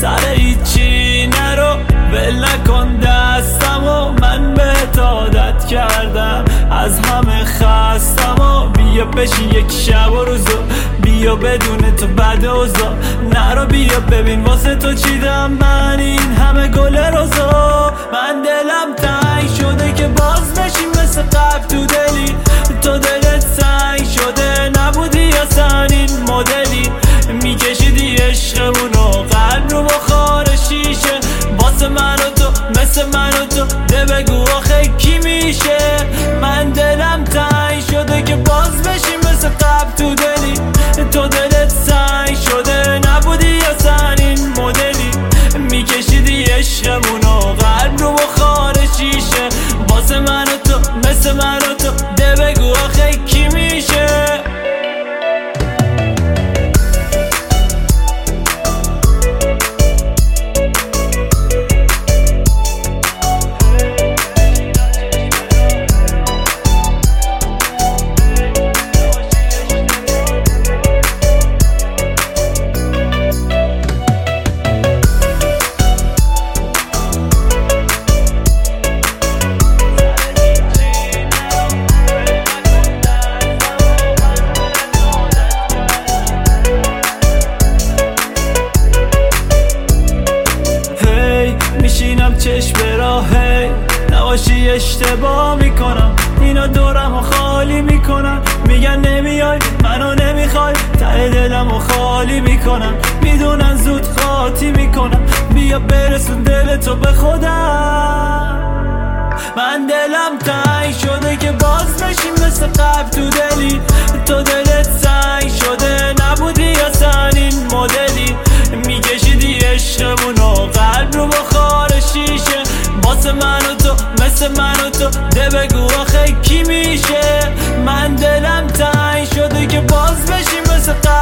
سر هیچی نرو ول نکن دستمو، من بهت عادت کردم از همه خستم و بیا بشین یک شب و روزو، بیا بدون تو بد اوضاع، نرو بیا ببین واسه تو چیدم من این همه گل روزا. من دلم تنگ شده که باز بشیم مثل قبل تو دلی، تو دلت سنگ شده نبودی اصلا این مدلی، میکشیدی عشقمونو قلب رو بخار شیشه، واسه من و تو مثل من و تو ده بگو آخه کی میشه. من دلم تنگ شده که باز بشیم مثل قبل تو دلی، تو دلت سنگ شده نبودی اصلا این مدلی، میکشیدی عشقمونو قلب رو بخار شیشه، واسه من و تو مثل من و تو ده بگو آخه کی میشه. میشینم چشم به راهی نباشی اشتباه میکنم، اینا دورمو خالی میکنم، میگن نمیای منو نمیخوای، ته دلمو خالی میکنم، میدونن زود خاطی میکنم، بیا برسون دلتو به خودم. من دلم تنگ شده که باز بشیم مثل قبل تو دلی، تو دلت سنگ شده نبودی اصلا این مدلی، میکشیدی عشقمونو قلب رو بخار شیشه، واسه من و تو مثل من و تو ده بگو آخه کی میشه. من دلم تنگ شده که باز بشیم مثل قبل